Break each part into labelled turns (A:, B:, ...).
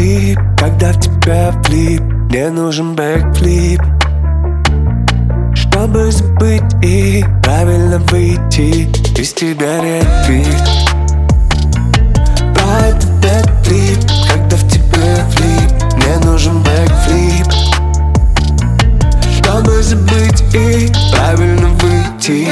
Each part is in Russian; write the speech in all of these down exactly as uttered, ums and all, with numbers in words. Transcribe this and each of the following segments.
A: бэк-трип, когда в тебя влип. Мне нужен бэк-флип, чтобы забыть и правильно выйти из тебя ретвит. Про это бэк-трип, когда в тебя влип. Мне нужен бэк-флип, чтобы забыть и правильно выйти.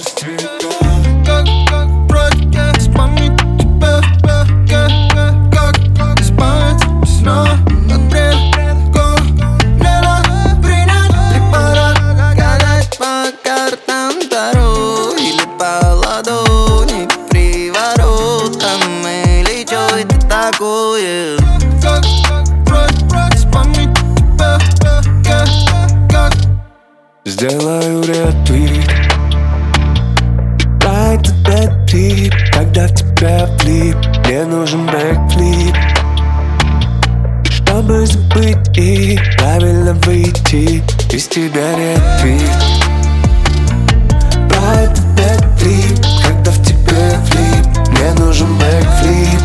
A: Сделаю ретвит. Про этот бэк-трип, когда в тебя влип. Мне нужен бэк-флип, чтобы забыть и правильно выйти из тебя ретвит. Про этот бэк-трип, когда в тебя влип. Мне нужен бэк-флип,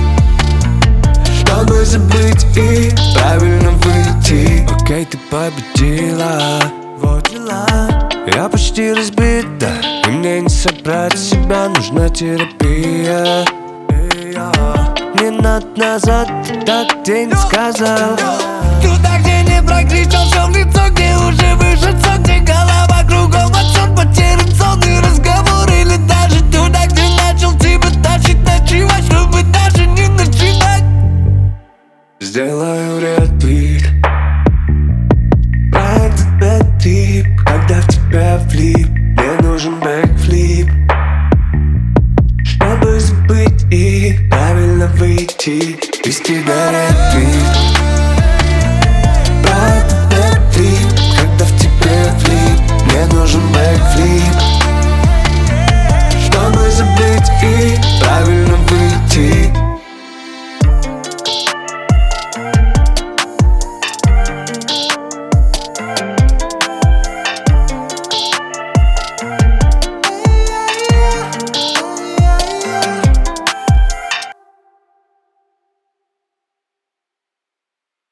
A: чтобы забыть и правильно выйти. Окей, ты победила, вот дела. Я почти разбит, да, и мне не собрать себя, нужна терапия. Не надо назад, ты так где не сказал.
B: Туда, где не прокричал, все в лицо, где уже выше сон, где голова кругом отсон, потерян сон и разговор. Или даже туда, где начал тебя тащить, ночевать, чтобы даже не начинать.
A: Сделаю ретвит. Про этот бэк-трип, когда в тебя влип. Мне нужен бэк-флип, чтобы забыть и правильно выйти из тебя ретвит.